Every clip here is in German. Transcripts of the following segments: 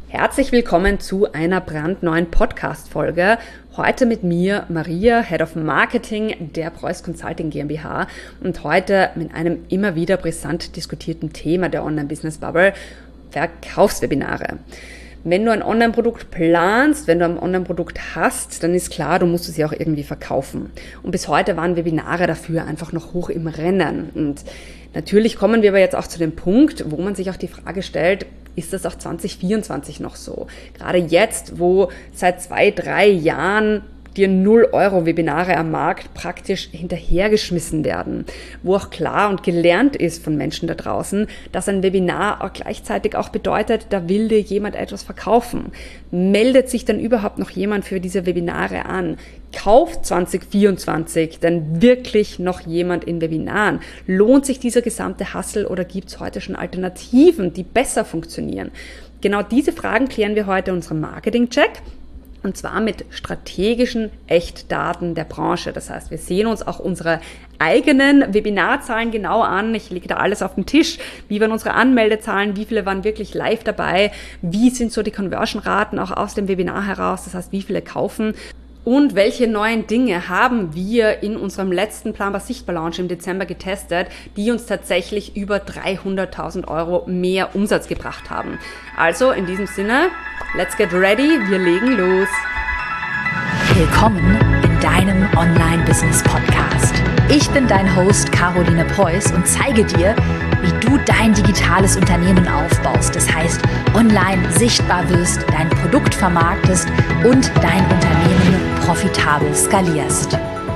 Herzlich willkommen zu einer brandneuen Podcast-Folge. Heute mit mir, Maria, Head of Marketing der Preuß Consulting GmbH und heute mit einem immer wieder brisant diskutierten Thema der Online-Business-Bubble, Verkaufswebinare. Wenn du ein Online-Produkt planst, wenn du ein Online-Produkt hast, dann ist klar, du musst es ja auch irgendwie verkaufen. Und bis heute waren Webinare dafür einfach noch hoch im Rennen. Und natürlich kommen wir aber jetzt auch zu dem Punkt, wo man sich auch die Frage stellt, ist das auch 2024 noch so? Gerade jetzt, wo seit 2-3 Jahren dir 0 Euro Webinare am Markt praktisch hinterhergeschmissen werden, wo auch klar und gelernt ist von Menschen da draußen, dass ein Webinar auch gleichzeitig auch bedeutet, da will dir jemand etwas verkaufen. Meldet sich dann überhaupt noch jemand für diese Webinare an? Kauft 2024 denn wirklich noch jemand in Webinaren? Lohnt sich dieser gesamte Hustle oder gibt es heute schon Alternativen, die besser funktionieren? Genau diese Fragen klären wir heute in unserem Marketing-Check. Und zwar mit strategischen Echtdaten der Branche. Das heißt, wir sehen uns auch unsere eigenen Webinarzahlen genau an. Ich lege da alles auf den Tisch. Wie waren unsere Anmeldezahlen? Wie viele waren wirklich live dabei? Wie sind so die Conversion-Raten auch aus dem Webinar heraus? Das heißt, wie viele kaufen? Und welche neuen Dinge haben wir in unserem letzten Planbar Sichtbar Launch im Dezember getestet, die uns tatsächlich über 300.000 Euro mehr Umsatz gebracht haben? Also in diesem Sinne, let's get ready, wir legen los. Willkommen in deinem Online-Business-Podcast. Ich bin dein Host Caroline Preuß und zeige dir, wie du dein digitales Unternehmen aufbaust. Das heißt, online sichtbar wirst, dein Produkt vermarktest und dein Unternehmen profitabel skalierst.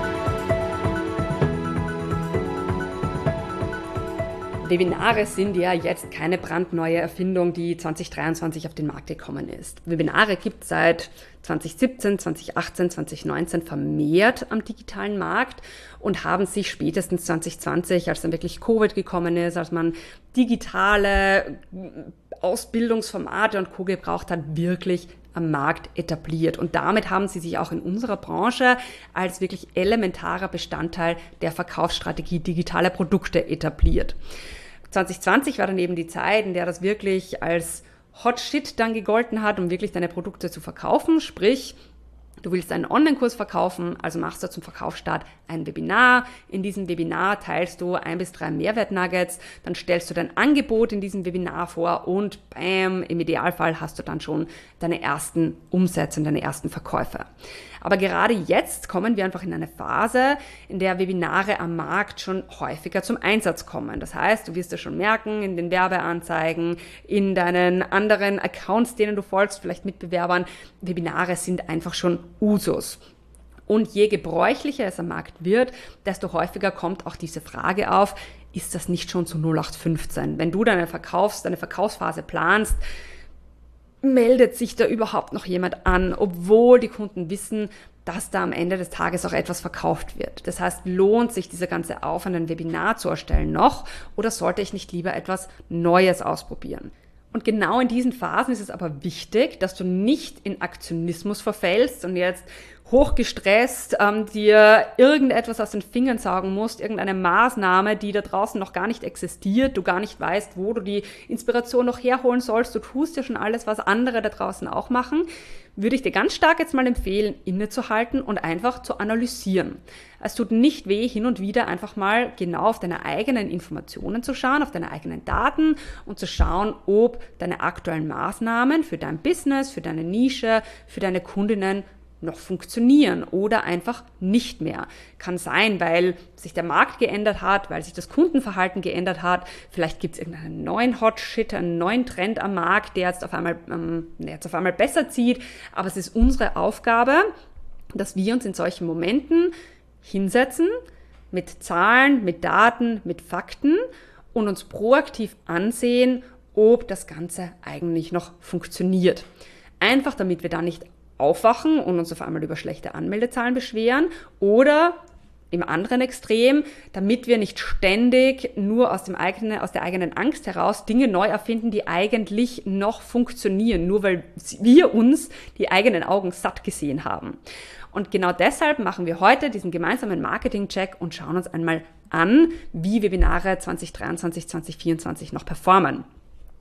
Webinare sind ja jetzt keine brandneue Erfindung, die 2023 auf den Markt gekommen ist. Webinare gibt es seit 2017, 2018, 2019 vermehrt am digitalen Markt und haben sich spätestens 2020, als dann wirklich Covid gekommen ist, als man digitale Ausbildungsformate und Co. gebraucht hat, wirklich am Markt etabliert. Und damit haben sie sich auch in unserer Branche als wirklich elementarer Bestandteil der Verkaufsstrategie digitaler Produkte etabliert. 2020 war dann eben die Zeit, in der das wirklich als Hot Shit dann gegolten hat, um wirklich deine Produkte zu verkaufen. Sprich, du willst einen Online-Kurs verkaufen, also machst du zum Verkaufsstart ein Webinar. In diesem Webinar teilst du 1 bis 3 Mehrwert-Nuggets, dann stellst du dein Angebot in diesem Webinar vor und bam, im Idealfall hast du dann schon deine ersten Umsätze und deine ersten Verkäufe. Aber gerade jetzt kommen wir einfach in eine Phase, in der Webinare am Markt schon häufiger zum Einsatz kommen. Das heißt, du wirst es schon merken in den Werbeanzeigen, in deinen anderen Accounts, denen du folgst, vielleicht Mitbewerbern, Webinare sind einfach schon Usus. Und je gebräuchlicher es am Markt wird, desto häufiger kommt auch diese Frage auf, ist das nicht schon zu 0815? Wenn du deine Verkaufsphase planst, meldet sich da überhaupt noch jemand an, obwohl die Kunden wissen, dass da am Ende des Tages auch etwas verkauft wird. Das heißt, lohnt sich dieser ganze Aufwand, ein Webinar zu erstellen noch oder sollte ich nicht lieber etwas Neues ausprobieren? Und genau in diesen Phasen ist es aber wichtig, dass du nicht in Aktionismus verfällst und jetzt hochgestresst dir irgendetwas aus den Fingern saugen musst, irgendeine Maßnahme, die da draußen noch gar nicht existiert, du gar nicht weißt, wo du die Inspiration noch herholen sollst, du tust ja schon alles, was andere da draußen auch machen, würde ich dir ganz stark jetzt mal empfehlen, innezuhalten und einfach zu analysieren. Es tut nicht weh, hin und wieder einfach mal genau auf deine eigenen Informationen zu schauen, auf deine eigenen Daten und zu schauen, ob deine aktuellen Maßnahmen für dein Business, für deine Nische, für deine Kundinnen noch funktionieren oder einfach nicht mehr. Kann sein, weil sich der Markt geändert hat, weil sich das Kundenverhalten geändert hat. Vielleicht gibt es irgendeinen neuen Hot Shit, einen neuen Trend am Markt, der jetzt auf einmal besser zieht. Aber es ist unsere Aufgabe, dass wir uns in solchen Momenten hinsetzen mit Zahlen, mit Daten, mit Fakten und uns proaktiv ansehen, ob das Ganze eigentlich noch funktioniert. Einfach damit wir da nicht aufwachen und uns auf einmal über schlechte Anmeldezahlen beschweren oder im anderen Extrem, damit wir nicht ständig nur aus der eigenen Angst heraus Dinge neu erfinden, die eigentlich noch funktionieren, nur weil wir uns die eigenen Augen satt gesehen haben. Und genau deshalb machen wir heute diesen gemeinsamen Marketing-Check und schauen uns einmal an, wie Webinare 2023, 2024 noch performen.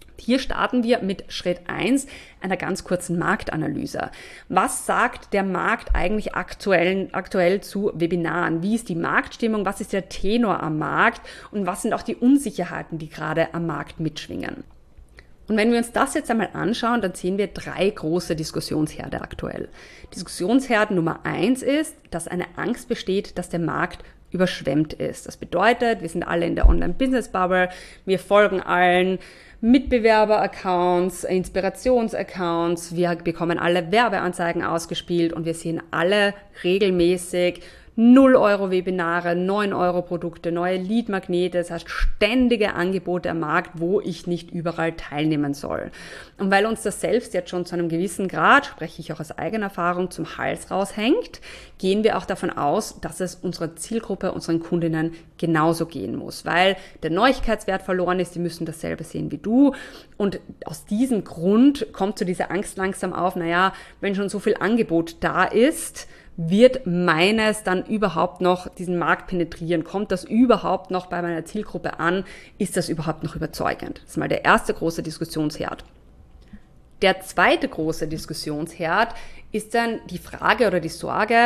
Hier starten wir mit Schritt 1, einer ganz kurzen Marktanalyse. Was sagt der Markt eigentlich aktuell zu Webinaren? Wie ist die Marktstimmung? Was ist der Tenor am Markt? Und was sind auch die Unsicherheiten, die gerade am Markt mitschwingen? Und wenn wir uns das jetzt einmal anschauen, dann sehen wir 3 große Diskussionsherde aktuell. Diskussionsherd Nummer 1 ist, dass eine Angst besteht, dass der Markt überschwemmt ist. Das bedeutet, wir sind alle in der Online-Business-Bubble, wir folgen allen Mitbewerber-Accounts, Inspirations-Accounts, wir bekommen alle Werbeanzeigen ausgespielt und wir sehen alle regelmäßig 0 Euro Webinare, 9 Euro Produkte, neue Lead-Magnete, das heißt ständige Angebote am Markt, wo ich nicht überall teilnehmen soll. Und weil uns das selbst jetzt schon zu einem gewissen Grad, spreche ich auch aus eigener Erfahrung, zum Hals raushängt, gehen wir auch davon aus, dass es unserer Zielgruppe, unseren Kundinnen genauso gehen muss, weil der Neuigkeitswert verloren ist, die müssen dasselbe sehen wie du und aus diesem Grund kommt so diese Angst langsam auf, wenn schon so viel Angebot da ist, wird meines dann überhaupt noch diesen Markt penetrieren? Kommt das überhaupt noch bei meiner Zielgruppe an? Ist das überhaupt noch überzeugend? Das ist mal der erste große Diskussionsherd. Der zweite große Diskussionsherd ist dann die Frage oder die Sorge,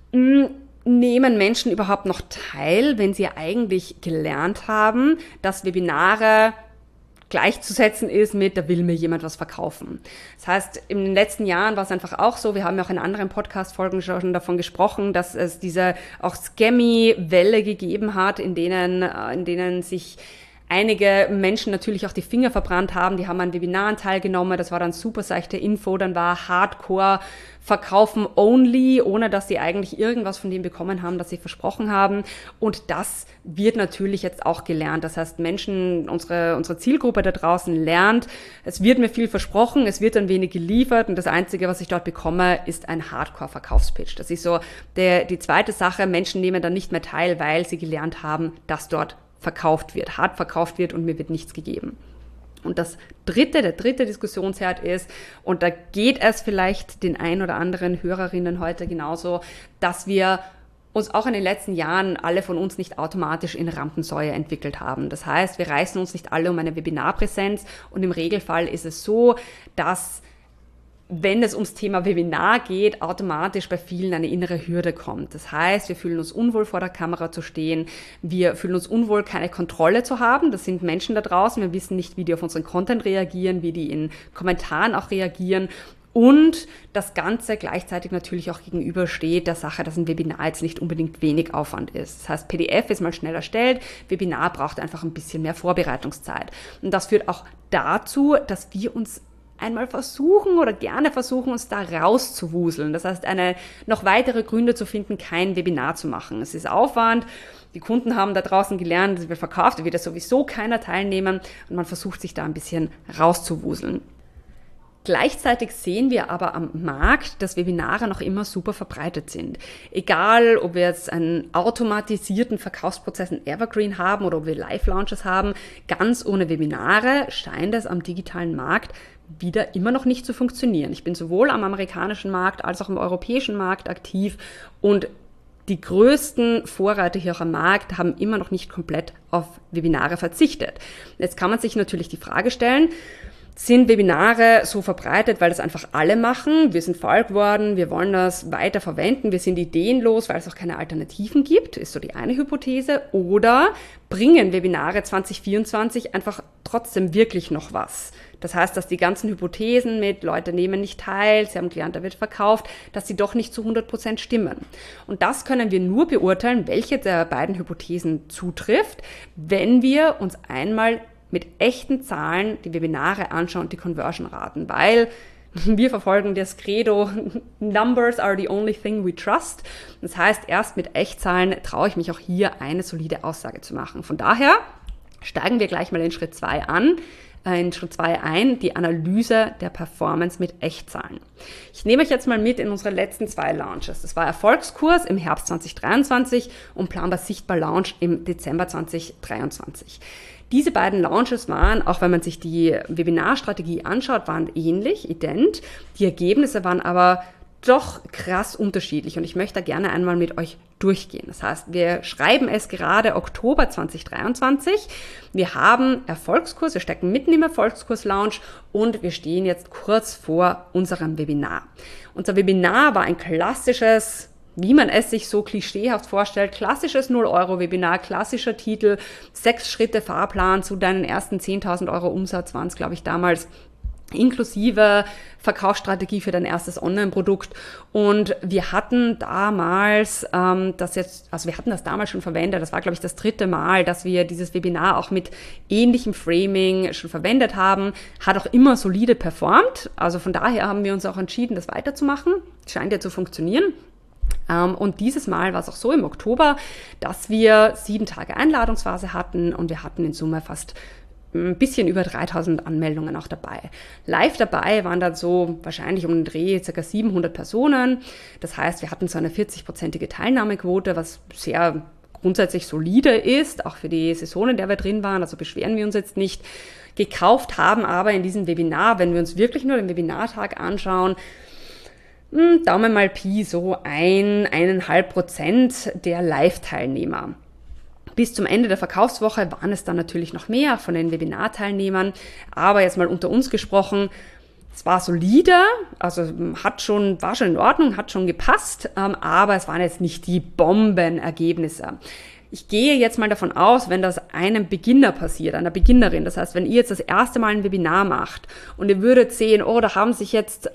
nehmen Menschen überhaupt noch teil, wenn sie eigentlich gelernt haben, dass Webinare gleichzusetzen ist mit, da will mir jemand was verkaufen. Das heißt, in den letzten Jahren war es einfach auch so, wir haben ja auch in anderen Podcast-Folgen schon davon gesprochen, dass es diese auch Scammy-Welle gegeben hat, in denen sich einige Menschen natürlich auch die Finger verbrannt haben, die haben an Webinaren teilgenommen, das war dann super seichte Info, dann war Hardcore Verkaufen only, ohne dass sie eigentlich irgendwas von dem bekommen haben, das sie versprochen haben und das wird natürlich jetzt auch gelernt, das heißt Menschen, unsere Zielgruppe da draußen lernt, es wird mir viel versprochen, es wird ein wenig geliefert und das Einzige, was ich dort bekomme, ist ein Hardcore-Verkaufspitch. Das ist so die zweite Sache, Menschen nehmen dann nicht mehr teil, weil sie gelernt haben, dass dort hart verkauft wird und mir wird nichts gegeben. Und der dritte Diskussionsherd ist, und da geht es vielleicht den ein oder anderen Hörerinnen heute genauso, dass wir uns auch in den letzten Jahren alle von uns nicht automatisch in Rampensäue entwickelt haben. Das heißt, wir reißen uns nicht alle um eine Webinarpräsenz und im Regelfall ist es so, dass wenn es ums Thema Webinar geht, automatisch bei vielen eine innere Hürde kommt. Das heißt, wir fühlen uns unwohl, vor der Kamera zu stehen. Wir fühlen uns unwohl, keine Kontrolle zu haben. Das sind Menschen da draußen. Wir wissen nicht, wie die auf unseren Content reagieren, wie die in Kommentaren auch reagieren. Und das Ganze gleichzeitig natürlich auch gegenübersteht der Sache, dass ein Webinar jetzt nicht unbedingt wenig Aufwand ist. Das heißt, PDF ist mal schnell erstellt, Webinar braucht einfach ein bisschen mehr Vorbereitungszeit. Und das führt auch dazu, dass wir uns einmal gerne versuchen, uns da rauszuwuseln. Das heißt, noch weitere Gründe zu finden, kein Webinar zu machen. Es ist Aufwand. Die Kunden haben da draußen gelernt, es wird verkauft, da wird sowieso keiner teilnehmen und man versucht sich da ein bisschen rauszuwuseln. Gleichzeitig sehen wir aber am Markt, dass Webinare noch immer super verbreitet sind. Egal, ob wir jetzt einen automatisierten Verkaufsprozess, einen Evergreen haben oder ob wir Live-Launches haben, ganz ohne Webinare scheint es am digitalen Markt wieder immer noch nicht zu funktionieren. Ich bin sowohl am amerikanischen Markt als auch im europäischen Markt aktiv und die größten Vorreiter hier auch am Markt haben immer noch nicht komplett auf Webinare verzichtet. Jetzt kann man sich natürlich die Frage stellen, sind Webinare so verbreitet, weil das einfach alle machen? Wir sind faul geworden, wir wollen das weiter verwenden, wir sind ideenlos, weil es auch keine Alternativen gibt, ist so die eine Hypothese. Oder bringen Webinare 2024 einfach trotzdem wirklich noch was? Das heißt, dass die ganzen Hypothesen mit Leute nehmen nicht teil, sie haben gelernt, da wird verkauft, dass sie doch nicht zu 100% stimmen. Und das können wir nur beurteilen, welche der beiden Hypothesen zutrifft, wenn wir uns einmal mit echten Zahlen die Webinare anschauen und die Conversion-Raten, weil wir verfolgen das Credo, Numbers are the only thing we trust. Das heißt, erst mit Echtzahlen traue ich mich auch hier eine solide Aussage zu machen. Von daher steigen wir gleich mal in Schritt 2 ein, die Analyse der Performance mit Echtzahlen. Ich nehme euch jetzt mal mit in unsere letzten 2 Launches. Das war Erfolgskurs im Herbst 2023 und Planbar Sichtbar Launch im Dezember 2023. Diese beiden Launches waren, auch wenn man sich die Webinarstrategie anschaut, waren ähnlich, ident. Die Ergebnisse waren aber doch krass unterschiedlich und ich möchte da gerne einmal mit euch durchgehen. Das heißt, wir schreiben es gerade Oktober 2023. Wir haben Erfolgskurs, wir stecken mitten im Erfolgskurs-Launch und wir stehen jetzt kurz vor unserem Webinar. Unser Webinar war ein klassisches, wie man es sich so klischeehaft vorstellt, klassisches 0-Euro-Webinar, klassischer Titel, 6 Schritte Fahrplan zu deinen ersten 10.000 Euro Umsatz waren es, glaube ich, damals, inklusive Verkaufsstrategie für dein erstes Online-Produkt. Und wir hatten damals wir hatten das damals schon verwendet. Das war, glaube ich, das 3. Mal, dass wir dieses Webinar auch mit ähnlichem Framing schon verwendet haben. Hat auch immer solide performt. Also von daher haben wir uns auch entschieden, das weiterzumachen. Scheint ja zu funktionieren. Und dieses Mal war es auch so im Oktober, dass wir 7 Tage Einladungsphase hatten und wir hatten in Summe fast ein bisschen über 3000 Anmeldungen auch dabei. Live dabei waren dann so wahrscheinlich um den Dreh ca. 700 Personen. Das heißt, wir hatten so eine 40-prozentige Teilnahmequote, was sehr grundsätzlich solide ist, auch für die Saison, in der wir drin waren. Also beschweren wir uns jetzt nicht. Gekauft haben aber in diesem Webinar, wenn wir uns wirklich nur den Webinartag anschauen, Daumen mal Pi, so 1,5% der Live-Teilnehmer. Bis zum Ende der Verkaufswoche waren es dann natürlich noch mehr von den Webinarteilnehmern, aber jetzt mal unter uns gesprochen, es war solide, also war schon in Ordnung, hat schon gepasst, aber es waren jetzt nicht die Bombenergebnisse. Ich gehe jetzt mal davon aus, wenn das einem Beginner passiert, einer Beginnerin, das heißt, wenn ihr jetzt das erste Mal ein Webinar macht und ihr würdet sehen, oh, da haben sich jetzt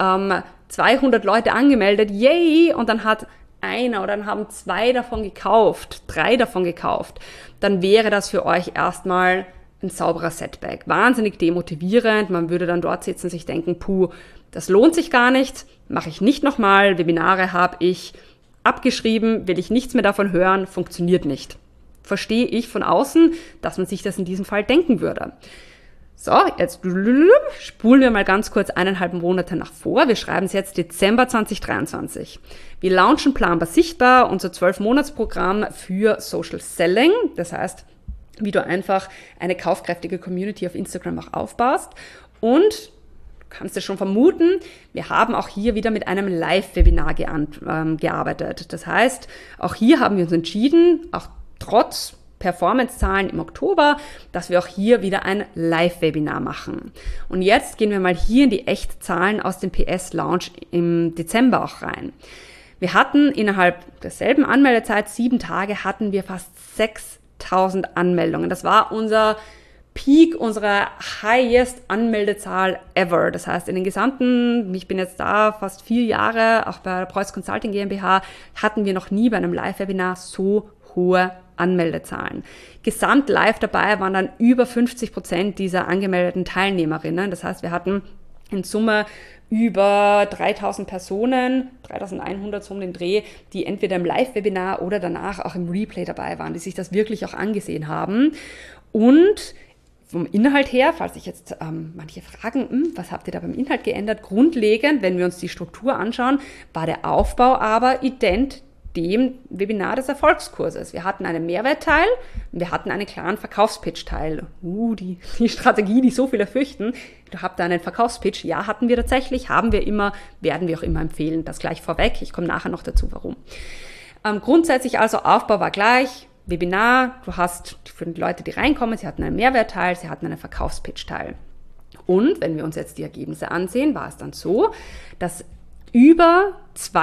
200 Leute angemeldet, yay, und dann hat einer oder dann haben 2 davon gekauft, 3 davon gekauft, dann wäre das für euch erstmal ein sauberer Setback. Wahnsinnig demotivierend, man würde dann dort sitzen und sich denken, puh, das lohnt sich gar nicht, mache ich nicht nochmal, Webinare habe ich abgeschrieben, will ich nichts mehr davon hören, funktioniert nicht. Verstehe ich von außen, dass man sich das in diesem Fall denken würde. So, jetzt spulen wir mal ganz kurz 1,5 Monate nach vor. Wir schreiben es jetzt Dezember 2023. Wir launchen Planbar Sichtbar, unser 12-Monats-Programm für Social Selling. Das heißt, wie du einfach eine kaufkräftige Community auf Instagram auch aufbaust. Und du kannst es schon vermuten, wir haben auch hier wieder mit einem Live-Webinar gearbeitet. Das heißt, auch hier haben wir uns entschieden, auch trotz Performance-Zahlen im Oktober, dass wir auch hier wieder ein Live-Webinar machen. Und jetzt gehen wir mal hier in die Echtzahlen aus dem PS-Launch im Dezember auch rein. Wir hatten innerhalb derselben Anmeldezeit, 7 Tage, hatten wir fast 6.000 Anmeldungen. Das war unser Peak, unsere highest Anmeldezahl ever. Das heißt, in den gesamten, ich bin jetzt da fast 4 Jahre, auch bei der Preuß Consulting GmbH, hatten wir noch nie bei einem Live-Webinar so hohe Anmeldezahlen. Gesamt live dabei waren dann über 50% dieser angemeldeten Teilnehmerinnen. Das heißt, wir hatten in Summe über 3000 Personen, 3100 so um den Dreh, die entweder im Live-Webinar oder danach auch im Replay dabei waren, die sich das wirklich auch angesehen haben. Und vom Inhalt her, falls sich jetzt manche fragen, was habt ihr da beim Inhalt geändert? Grundlegend, wenn wir uns die Struktur anschauen, war der Aufbau aber ident dem Webinar des Erfolgskurses. Wir hatten einen Mehrwertteil, wir hatten einen klaren Verkaufspitch-Teil. Die Strategie, die so viele fürchten, du habt da einen Verkaufspitch. Ja, hatten wir tatsächlich, haben wir immer, werden wir auch immer empfehlen. Das gleich vorweg, ich komme nachher noch dazu, warum. Grundsätzlich also, Aufbau war gleich, Webinar, du hast für die Leute, die reinkommen, sie hatten einen Mehrwertteil, sie hatten einen Verkaufspitch-Teil. Und wenn wir uns jetzt die Ergebnisse ansehen, war es dann so, dass über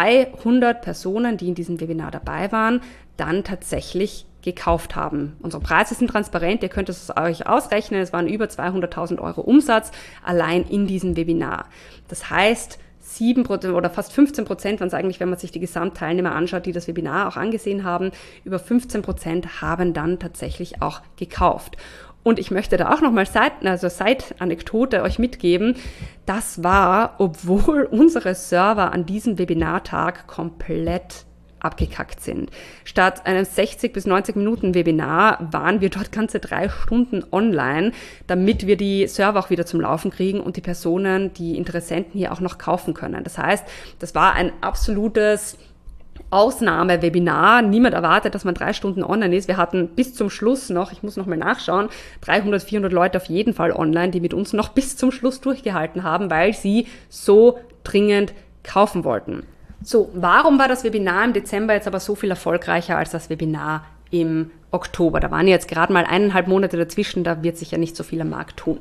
200 Personen, die in diesem Webinar dabei waren, dann tatsächlich gekauft haben. Unsere Preise sind transparent, ihr könnt es euch ausrechnen, es waren über 200.000 Euro Umsatz allein in diesem Webinar. Das heißt, 7% oder fast 15% waren es eigentlich, wenn man sich die Gesamtteilnehmer anschaut, die das Webinar auch angesehen haben, über 15% haben dann tatsächlich auch gekauft. Und ich möchte da auch nochmal Side-Anekdote euch mitgeben. Das war, obwohl unsere Server an diesem Webinartag komplett abgekackt sind. Statt einem 60 bis 90 Minuten Webinar waren wir dort ganze 3 Stunden online, damit wir die Server auch wieder zum Laufen kriegen und die Personen, die Interessenten hier auch noch kaufen können. Das heißt, das war ein absolutes Ausnahmewebinar. Niemand erwartet, dass man 3 Stunden online ist. Wir hatten bis zum Schluss noch, ich muss noch mal nachschauen, 300, 400 Leute auf jeden Fall online, die mit uns noch bis zum Schluss durchgehalten haben, weil sie so dringend kaufen wollten. So, warum war das Webinar im Dezember jetzt aber so viel erfolgreicher als das Webinar im Oktober? Da waren jetzt gerade mal 1,5 Monate dazwischen, da wird sich ja nicht so viel am Markt tun.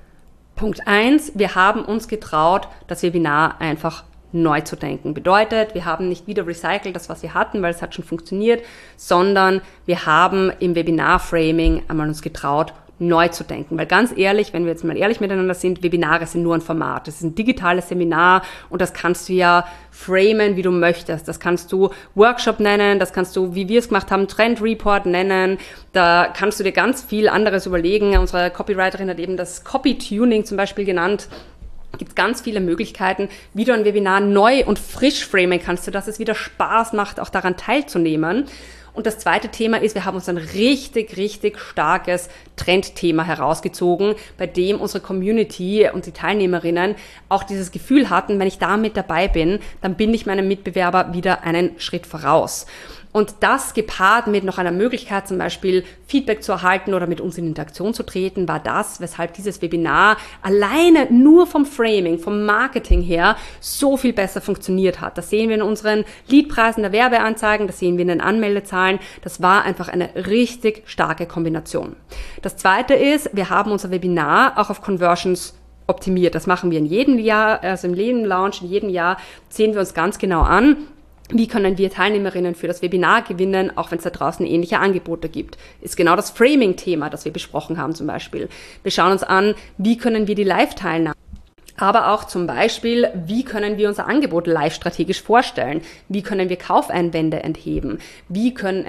Punkt 1, wir haben uns getraut, das Webinar einfach neu zu denken. Bedeutet, wir haben nicht wieder recycelt, das was wir hatten, weil es hat schon funktioniert, sondern wir haben im Webinar-Framing einmal uns getraut, neu zu denken. Weil ganz ehrlich, wenn wir jetzt mal ehrlich miteinander sind, Webinare sind nur ein Format. Das ist ein digitales Seminar und das kannst du ja framen, wie du möchtest. Das kannst du Workshop nennen, das kannst du, wie wir es gemacht haben, Trend Report nennen. Da kannst du dir ganz viel anderes überlegen. Unsere Copywriterin hat eben das Copy-Tuning zum Beispiel genannt. Gibt es ganz viele Möglichkeiten, wie du ein Webinar neu und frisch framen kannst, sodass es wieder Spaß macht, auch daran teilzunehmen. Und das zweite Thema ist, wir haben uns ein richtig, richtig starkes Trendthema herausgezogen, bei dem unsere Community und die Teilnehmerinnen auch dieses Gefühl hatten, wenn ich da mit dabei bin, dann bin ich meinem Mitbewerber wieder einen Schritt voraus. Und das gepaart mit noch einer Möglichkeit, zum Beispiel Feedback zu erhalten oder mit uns in Interaktion zu treten, war das, weshalb dieses Webinar alleine nur vom Framing, vom Marketing her so viel besser funktioniert hat. Das sehen wir in unseren Leadpreisen der Werbeanzeigen, das sehen wir in den Anmeldezahlen. Das war einfach eine richtig starke Kombination. Das zweite ist, wir haben unser Webinar auch auf Conversions optimiert. Das machen wir in jedem Jahr, also im jedem Launch, in jedem Jahr sehen wir uns ganz genau an. Wie können wir Teilnehmerinnen für das Webinar gewinnen, auch wenn es da draußen ähnliche Angebote gibt? Ist genau das Framing-Thema, das wir besprochen haben zum Beispiel. Wir schauen uns an, wie können wir die Live-Teilnahme, aber auch zum Beispiel, wie können wir unser Angebot live strategisch vorstellen? Wie können wir Kaufeinwände enthebeln? Wie können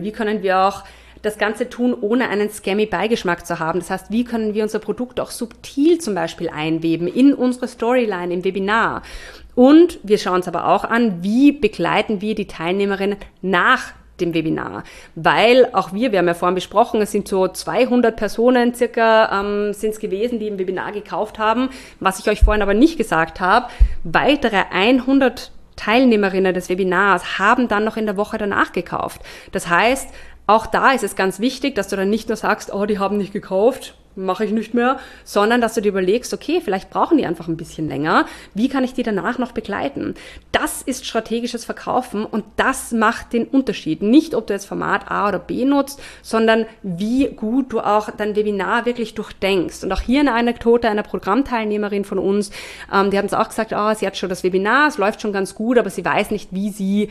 wir auch das Ganze tun, ohne einen scammy Beigeschmack zu haben? Das heißt, wie können wir unser Produkt auch subtil zum Beispiel einweben in unsere Storyline im Webinar? Und wir schauen uns aber auch an, wie begleiten wir die Teilnehmerinnen nach dem Webinar, weil auch wir haben ja vorhin besprochen, es sind so 200 Personen circa sind es gewesen, die im Webinar gekauft haben. Was ich euch vorhin aber nicht gesagt habe, weitere 100 Teilnehmerinnen des Webinars haben dann noch in der Woche danach gekauft. Das heißt, auch da ist es ganz wichtig, dass du dann nicht nur sagst, oh, die haben nicht gekauft, mache ich nicht mehr, sondern dass du dir überlegst, okay, vielleicht brauchen die einfach ein bisschen länger. Wie kann ich die danach noch begleiten? Das ist strategisches Verkaufen und das macht den Unterschied. Nicht, ob du jetzt Format A oder B nutzt, sondern wie gut du auch dein Webinar wirklich durchdenkst. Und auch hier eine Anekdote einer Programmteilnehmerin von uns, die hat uns auch gesagt, sie hat schon das Webinar, es läuft schon ganz gut, aber sie weiß nicht, wie sie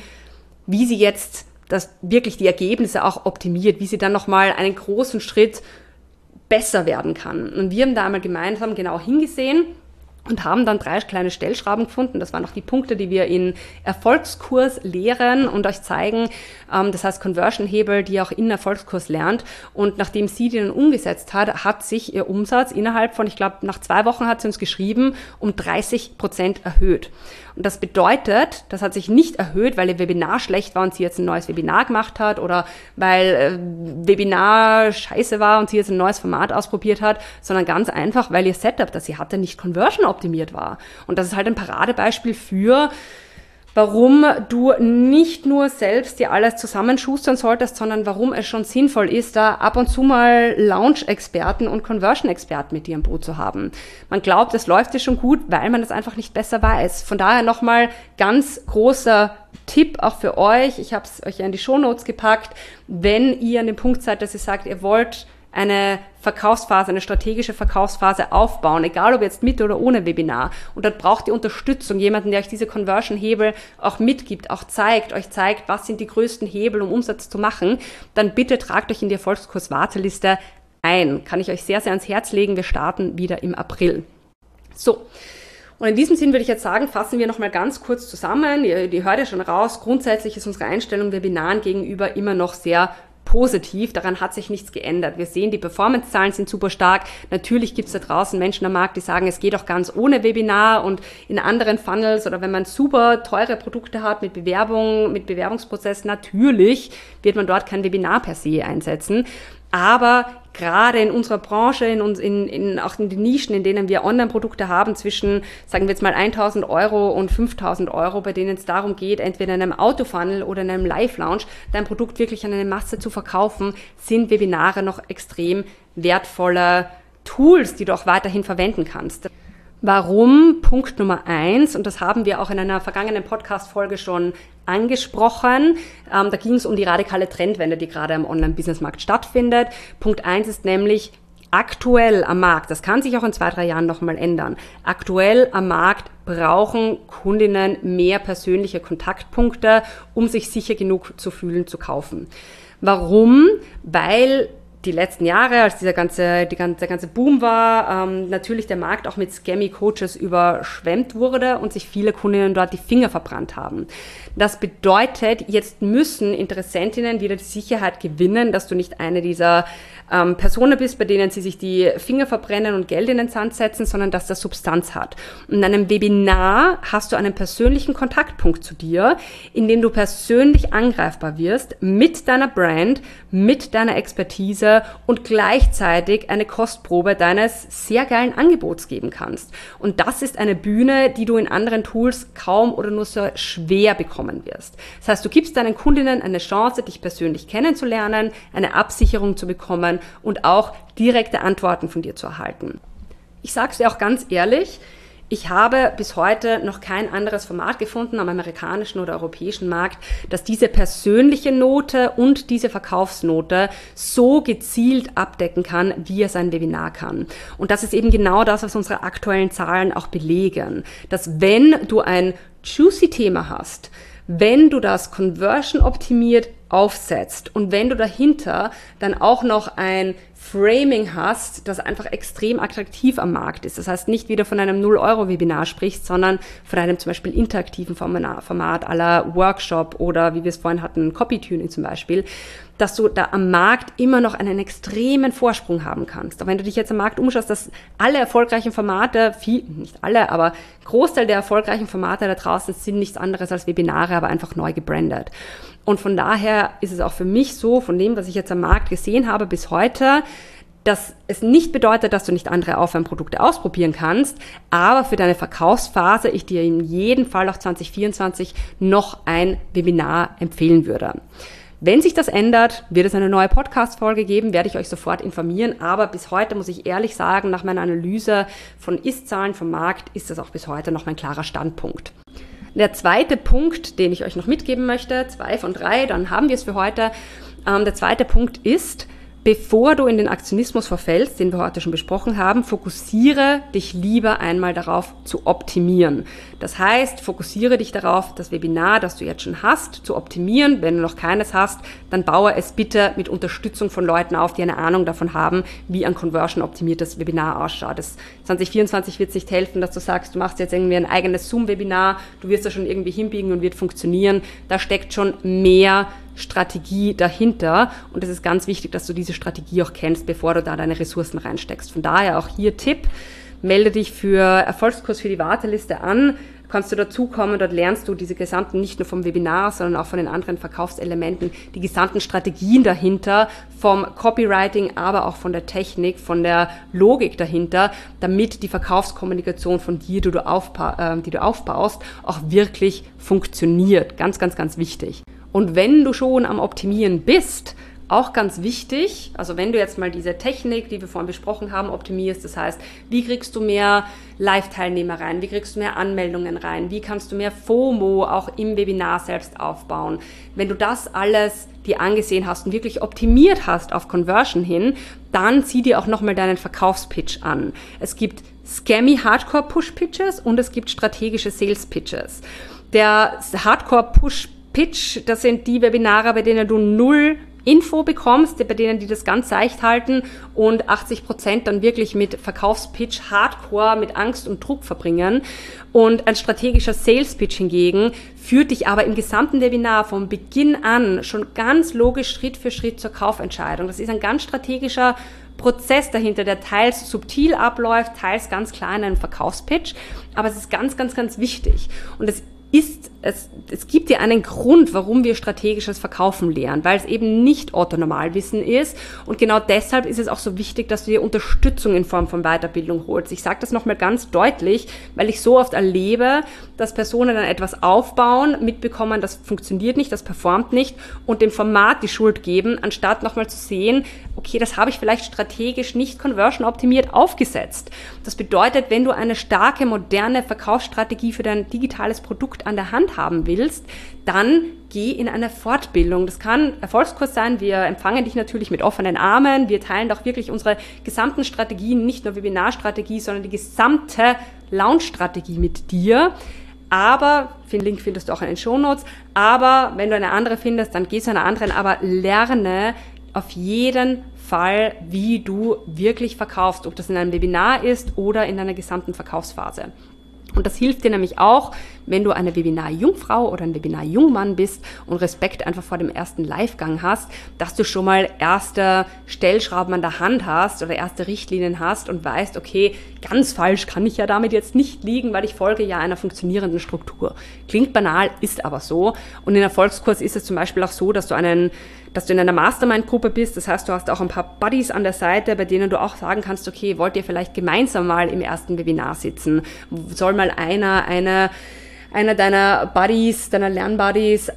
jetzt das wirklich die Ergebnisse auch optimiert, wie sie dann nochmal einen großen Schritt besser werden kann. Und wir haben da einmal gemeinsam genau hingesehen und haben dann 3 kleine Stellschrauben gefunden. Das waren auch die Punkte, die wir in Erfolgskurs lehren und euch zeigen. Das heißt Conversion-Hebel, die ihr auch in Erfolgskurs lernt. Und nachdem sie die dann umgesetzt hat sich ihr Umsatz innerhalb von, ich glaube, nach 2 Wochen hat sie uns geschrieben, um 30% erhöht. Und das bedeutet, das hat sich nicht erhöht, weil ihr Webinar schlecht war und sie jetzt ein neues Webinar gemacht hat oder weil Webinar scheiße war und sie jetzt ein neues Format ausprobiert hat, sondern ganz einfach, weil ihr Setup, das sie hatte, nicht Conversion optimiert war. Und das ist halt ein Paradebeispiel für, warum du nicht nur selbst dir alles zusammenschustern solltest, sondern warum es schon sinnvoll ist, da ab und zu mal Launch-Experten und Conversion-Experten mit dir im Boot zu haben. Man glaubt, es läuft dir schon gut, weil man das einfach nicht besser weiß. Von daher nochmal ganz großer Tipp auch für euch. Ich habe es euch ja in die Shownotes gepackt. Wenn ihr an dem Punkt seid, dass ihr sagt, ihr wollt eine Verkaufsphase, eine strategische Verkaufsphase aufbauen, egal ob jetzt mit oder ohne Webinar. Und dort braucht ihr Unterstützung, jemanden, der euch diese Conversion-Hebel auch mitgibt, auch euch zeigt, was sind die größten Hebel, um Umsatz zu machen. Dann bitte tragt euch in die Erfolgskurs-Warteliste ein. Kann ich euch sehr, sehr ans Herz legen. Wir starten wieder im April. So. Und in diesem Sinn würde ich jetzt sagen, fassen wir nochmal ganz kurz zusammen. Ihr hört ja schon raus, grundsätzlich ist unsere Einstellung Webinaren gegenüber immer noch sehr positiv, daran hat sich nichts geändert. Wir sehen, die Performance-Zahlen sind super stark. Natürlich gibt es da draußen Menschen am Markt, die sagen, es geht auch ganz ohne Webinar und in anderen Funnels oder wenn man super teure Produkte hat mit Bewerbung, mit Bewerbungsprozess, natürlich wird man dort kein Webinar per se einsetzen. Aber gerade in unserer Branche, auch in den Nischen, in denen wir Online-Produkte haben, zwischen, sagen wir jetzt mal 1.000 € und 5.000 €, bei denen es darum geht, entweder in einem Autofunnel oder in einem Live-Launch, dein Produkt wirklich an eine Masse zu verkaufen, sind Webinare noch extrem wertvolle Tools, die du auch weiterhin verwenden kannst. Warum? Punkt Nummer 1, und das haben wir auch in einer vergangenen Podcast-Folge schon angesprochen. Da ging es um die radikale Trendwende, die gerade am Online-Business-Markt stattfindet. Punkt 1 ist nämlich aktuell am Markt, das kann sich auch in 2-3 Jahren nochmal ändern, aktuell am Markt brauchen Kundinnen mehr persönliche Kontaktpunkte, um sich sicher genug zu fühlen, zu kaufen. Warum? Weil die letzten Jahre, als der ganze Boom war, natürlich der Markt auch mit Scammy-Coaches überschwemmt wurde und sich viele Kundinnen dort die Finger verbrannt haben. Das bedeutet, jetzt müssen Interessentinnen wieder die Sicherheit gewinnen, dass du nicht eine dieser Personen bist, bei denen sie sich die Finger verbrennen und Geld in den Sand setzen, sondern dass das Substanz hat. Und in einem Webinar hast du einen persönlichen Kontaktpunkt zu dir, in dem du persönlich angreifbar wirst mit deiner Brand, mit deiner Expertise und gleichzeitig eine Kostprobe deines sehr geilen Angebots geben kannst. Und das ist eine Bühne, die du in anderen Tools kaum oder nur so schwer bekommen wirst. Das heißt, du gibst deinen Kundinnen eine Chance, dich persönlich kennenzulernen, eine Absicherung zu bekommen und auch direkte Antworten von dir zu erhalten. Ich sage es dir auch ganz ehrlich, ich habe bis heute noch kein anderes Format gefunden am amerikanischen oder europäischen Markt, das diese persönliche Note und diese Verkaufsnote so gezielt abdecken kann, wie es ein Webinar kann. Und das ist eben genau das, was unsere aktuellen Zahlen auch belegen. Dass wenn du ein juicy Thema hast, wenn du das conversion optimiert aufsetzt und wenn du dahinter dann auch noch ein Framing hast, das einfach extrem attraktiv am Markt ist. Das heißt, nicht wieder von einem 0-Euro-Webinar sprichst, sondern von einem zum Beispiel interaktiven Format à la Workshop oder, wie wir es vorhin hatten, Copy-Tuning zum Beispiel, dass du da am Markt immer noch einen extremen Vorsprung haben kannst. Aber wenn du dich jetzt am Markt umschaust, dass alle erfolgreichen Formate, nicht alle, aber Großteil der erfolgreichen Formate da draußen sind nichts anderes als Webinare, aber einfach neu gebrandet. Und von daher ist es auch für mich so, von dem, was ich jetzt am Markt gesehen habe bis heute, dass es nicht bedeutet, dass du nicht andere Aufwärmprodukte ausprobieren kannst, aber für deine Verkaufsphase ich dir in jedem Fall auch 2024 noch ein Webinar empfehlen würde. Wenn sich das ändert, wird es eine neue Podcast-Folge geben, werde ich euch sofort informieren, aber bis heute muss ich ehrlich sagen, nach meiner Analyse von Ist-Zahlen vom Markt ist das auch bis heute noch mein klarer Standpunkt. Der zweite Punkt, den ich euch noch mitgeben möchte, 2 von 3, dann haben wir es für heute. Der zweite Punkt ist, bevor du in den Aktionismus verfällst, den wir heute schon besprochen haben, fokussiere dich lieber einmal darauf zu optimieren. Das heißt, fokussiere dich darauf, das Webinar, das du jetzt schon hast, zu optimieren. Wenn du noch keines hast, dann baue es bitte mit Unterstützung von Leuten auf, die eine Ahnung davon haben, wie ein conversion-optimiertes Webinar ausschaut. Das 2024 wird es nicht helfen, dass du sagst, du machst jetzt irgendwie ein eigenes Zoom-Webinar, du wirst das schon irgendwie hinbiegen und wird funktionieren. Da steckt schon mehr Strategie dahinter und es ist ganz wichtig, dass du diese Strategie auch kennst, bevor du da deine Ressourcen reinsteckst. Von daher auch hier Tipp, melde dich für Erfolgskurs für die Warteliste an, kannst du dazukommen, dort lernst du diese gesamten, nicht nur vom Webinar, sondern auch von den anderen Verkaufselementen, die gesamten Strategien dahinter, vom Copywriting, aber auch von der Technik, von der Logik dahinter, damit die Verkaufskommunikation von dir, die du aufbaust, auch wirklich funktioniert. Ganz, ganz, ganz wichtig. Und wenn du schon am Optimieren bist, auch ganz wichtig, also wenn du jetzt mal diese Technik, die wir vorhin besprochen haben, optimierst, das heißt, wie kriegst du mehr Live-Teilnehmer rein, wie kriegst du mehr Anmeldungen rein, wie kannst du mehr FOMO auch im Webinar selbst aufbauen. Wenn du das alles dir angesehen hast und wirklich optimiert hast auf Conversion hin, dann zieh dir auch nochmal deinen Verkaufspitch an. Es gibt Scammy Hardcore-Push-Pitches und es gibt strategische Sales-Pitches. Der Hardcore-Push-Pitch, das sind die Webinare, bei denen du 0 Info bekommst, bei denen die das ganz seicht halten und 80% dann wirklich mit Verkaufspitch Hardcore, mit Angst und Druck verbringen. Und ein strategischer Sales-Pitch hingegen führt dich aber im gesamten Webinar von Beginn an schon ganz logisch Schritt für Schritt zur Kaufentscheidung. Das ist ein ganz strategischer Prozess dahinter, der teils subtil abläuft, teils ganz klar in einem Verkaufspitch, aber es ist ganz, ganz, ganz wichtig. Und es es gibt ja einen Grund, warum wir strategisches Verkaufen lernen, weil es eben nicht Otto-Normalwissen ist. Und genau deshalb ist es auch so wichtig, dass du dir Unterstützung in Form von Weiterbildung holst. Ich sage das nochmal ganz deutlich, weil ich so oft erlebe, dass Personen dann etwas aufbauen, mitbekommen, das funktioniert nicht, das performt nicht und dem Format die Schuld geben, anstatt nochmal zu sehen, okay, das habe ich vielleicht strategisch nicht conversion-optimiert aufgesetzt. Das bedeutet, wenn du eine starke, moderne Verkaufsstrategie für dein digitales Produkt an der Hand haben willst, dann geh in eine Fortbildung. Das kann Erfolgskurs sein. Wir empfangen dich natürlich mit offenen Armen. Wir teilen doch wirklich unsere gesamten Strategien, nicht nur Webinarstrategie, sondern die gesamte Launch-Strategie mit dir. Aber, den Link findest du auch in den Shownotes, aber wenn du eine andere findest, dann geh zu einer anderen, aber lerne auf jeden Fall, wie du wirklich verkaufst, ob das in einem Webinar ist oder in einer gesamten Verkaufsphase. Und das hilft dir nämlich auch, wenn du eine Webinar-Jungfrau oder ein Webinar-Jungmann bist und Respekt einfach vor dem ersten Livegang hast, dass du schon mal erste Stellschrauben an der Hand hast oder erste Richtlinien hast und weißt, okay, ganz falsch kann ich ja damit jetzt nicht liegen, weil ich folge ja einer funktionierenden Struktur. Klingt banal, ist aber so. Und in Erfolgskurs ist es zum Beispiel auch so, dass du in einer Mastermind-Gruppe bist. Das heißt, du hast auch ein paar Buddies an der Seite, bei denen du auch sagen kannst, okay, wollt ihr vielleicht gemeinsam mal im ersten Webinar sitzen? Soll mal einer deiner Buddies, deiner Lernbuddies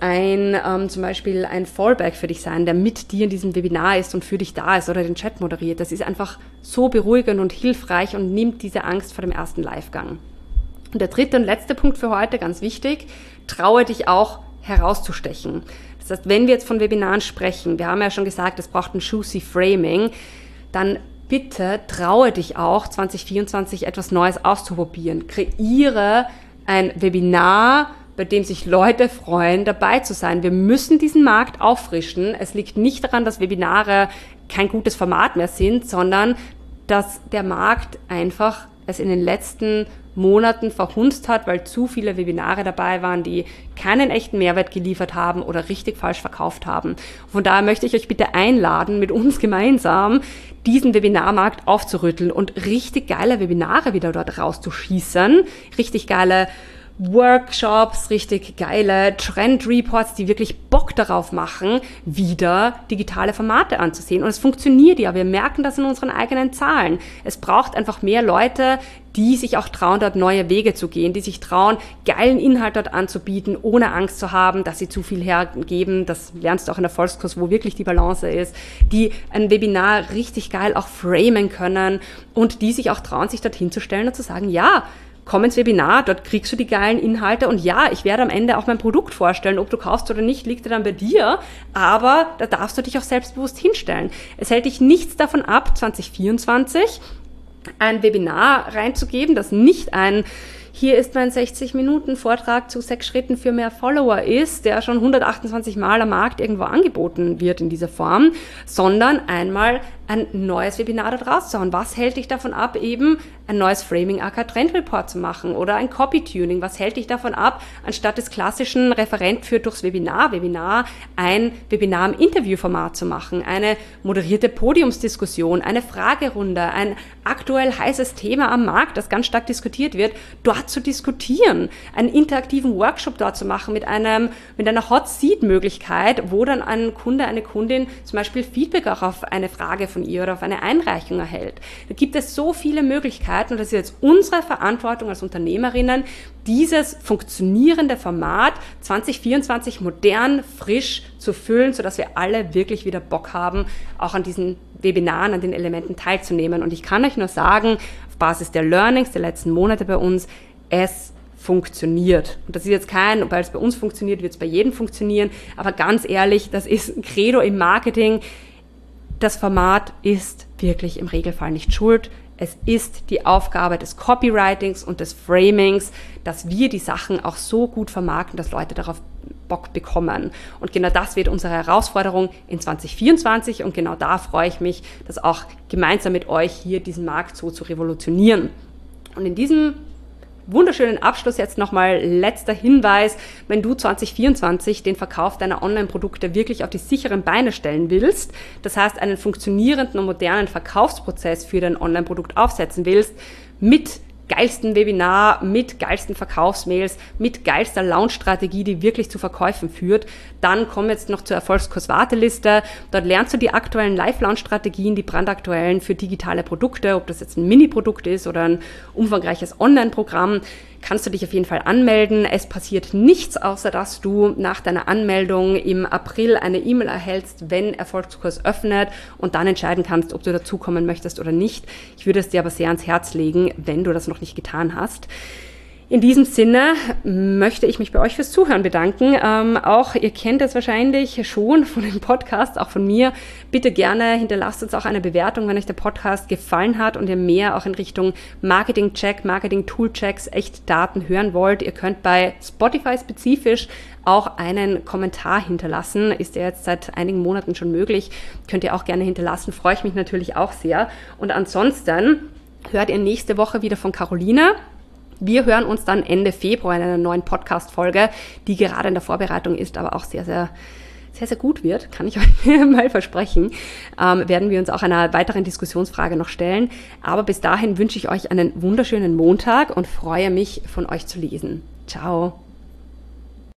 zum Beispiel ein Fallback für dich sein, der mit dir in diesem Webinar ist und für dich da ist oder den Chat moderiert. Das ist einfach so beruhigend und hilfreich und nimmt diese Angst vor dem ersten Livegang. Und der dritte und letzte Punkt für heute, ganz wichtig, traue dich auch herauszustechen. Das heißt, wenn wir jetzt von Webinaren sprechen, wir haben ja schon gesagt, es braucht ein juicy Framing, dann bitte traue dich auch, 2024 etwas Neues auszuprobieren. Kreiere ein Webinar, bei dem sich Leute freuen, dabei zu sein. Wir müssen diesen Markt auffrischen. Es liegt nicht daran, dass Webinare kein gutes Format mehr sind, sondern dass der Markt einfach es in den letzten Monaten verhunzt hat, weil zu viele Webinare dabei waren, die keinen echten Mehrwert geliefert haben oder richtig falsch verkauft haben. Von daher möchte ich euch bitte einladen, mit uns gemeinsam diesen Webinarmarkt aufzurütteln und richtig geile Webinare wieder dort rauszuschießen, richtig geile Workshops, richtig geile Trend-Reports, die wirklich Bock darauf machen, wieder digitale Formate anzusehen. Und es funktioniert ja, wir merken das in unseren eigenen Zahlen. Es braucht einfach mehr Leute, die sich auch trauen, dort neue Wege zu gehen, die sich trauen, geilen Inhalt dort anzubieten, ohne Angst zu haben, dass sie zu viel hergeben. Das lernst du auch in der Erfolgskurs, wo wirklich die Balance ist, die ein Webinar richtig geil auch framen können und die sich auch trauen, sich dort hinzustellen und zu sagen, ja, komm ins Webinar, dort kriegst du die geilen Inhalte und ja, ich werde am Ende auch mein Produkt vorstellen, ob du kaufst oder nicht, liegt dann bei dir, aber da darfst du dich auch selbstbewusst hinstellen. Es hält dich nichts davon ab, 2024 ein Webinar reinzugeben, das nicht hier ist mein 60-Minuten-Vortrag zu 6 Schritten für mehr Follower ist, der schon 128 Mal am Markt irgendwo angeboten wird in dieser Form, sondern einmal ein neues Webinar da rauszuhauen. Was hält dich davon ab, eben ein neues Framing aka Trend Report zu machen oder ein Copy-Tuning? Was hält dich davon ab, anstatt des klassischen Referent führt durchs Webinar ein Webinar im Interviewformat zu machen, eine moderierte Podiumsdiskussion, eine Fragerunde, ein aktuell heißes Thema am Markt, das ganz stark diskutiert wird, dort zu diskutieren, einen interaktiven Workshop dort zu machen mit einer Hot-Seat-Möglichkeit, wo dann ein Kunde, eine Kundin zum Beispiel Feedback auch auf eine Frage von ihr oder auf eine Einreichung erhält. Da gibt es so viele Möglichkeiten und das ist jetzt unsere Verantwortung als Unternehmerinnen, dieses funktionierende Format 2024 modern, frisch zu füllen, sodass wir alle wirklich wieder Bock haben, auch an diesen Webinaren, an den Elementen teilzunehmen. Und ich kann euch nur sagen, auf Basis der Learnings der letzten Monate bei uns, es funktioniert. Und das ist jetzt weil es bei uns funktioniert, wird es bei jedem funktionieren. Aber ganz ehrlich, das ist ein Credo im Marketing. Das Format ist wirklich im Regelfall nicht schuld. Es ist die Aufgabe des Copywritings und des Framings, dass wir die Sachen auch so gut vermarkten, dass Leute darauf Bock bekommen. Und genau das wird unsere Herausforderung in 2024 und genau da freue ich mich, das auch gemeinsam mit euch hier diesen Markt so zu revolutionieren. Und in diesem wunderschönen Abschluss jetzt nochmal letzter Hinweis, wenn du 2024 den Verkauf deiner Online-Produkte wirklich auf die sicheren Beine stellen willst, das heißt einen funktionierenden und modernen Verkaufsprozess für dein Online-Produkt aufsetzen willst, mit geilsten Webinar, mit geilsten Verkaufsmails, mit geilster Launch-Strategie, die wirklich zu Verkäufen führt. Dann komm jetzt noch zur Erfolgskurs-Warteliste. Dort lernst du die aktuellen Live-Launch-Strategien, die brandaktuellen für digitale Produkte, ob das jetzt ein Mini-Produkt ist oder ein umfangreiches Online-Programm. Kannst du dich auf jeden Fall anmelden. Es passiert nichts, außer dass du nach deiner Anmeldung im April eine E-Mail erhältst, wenn Erfolgskurs öffnet und dann entscheiden kannst, ob du dazukommen möchtest oder nicht. Ich würde es dir aber sehr ans Herz legen, wenn du das noch nicht getan hast. In diesem Sinne möchte ich mich bei euch fürs Zuhören bedanken. Auch ihr kennt es wahrscheinlich schon von dem Podcast, auch von mir. Bitte gerne hinterlasst uns auch eine Bewertung, wenn euch der Podcast gefallen hat und ihr mehr auch in Richtung Marketing-Check, Marketing-Tool-Checks, echt Daten hören wollt. Ihr könnt bei Spotify spezifisch auch einen Kommentar hinterlassen. Ist ja jetzt seit einigen Monaten schon möglich. Könnt ihr auch gerne hinterlassen. Freue ich mich natürlich auch sehr. Und ansonsten hört ihr nächste Woche wieder von Carolina. Wir hören uns dann Ende Februar in einer neuen Podcast-Folge, die gerade in der Vorbereitung ist, aber auch sehr, sehr, sehr, sehr gut wird, kann ich euch mal versprechen, werden wir uns auch einer weiteren Diskussionsfrage noch stellen. Aber bis dahin wünsche ich euch einen wunderschönen Montag und freue mich, von euch zu lesen. Ciao!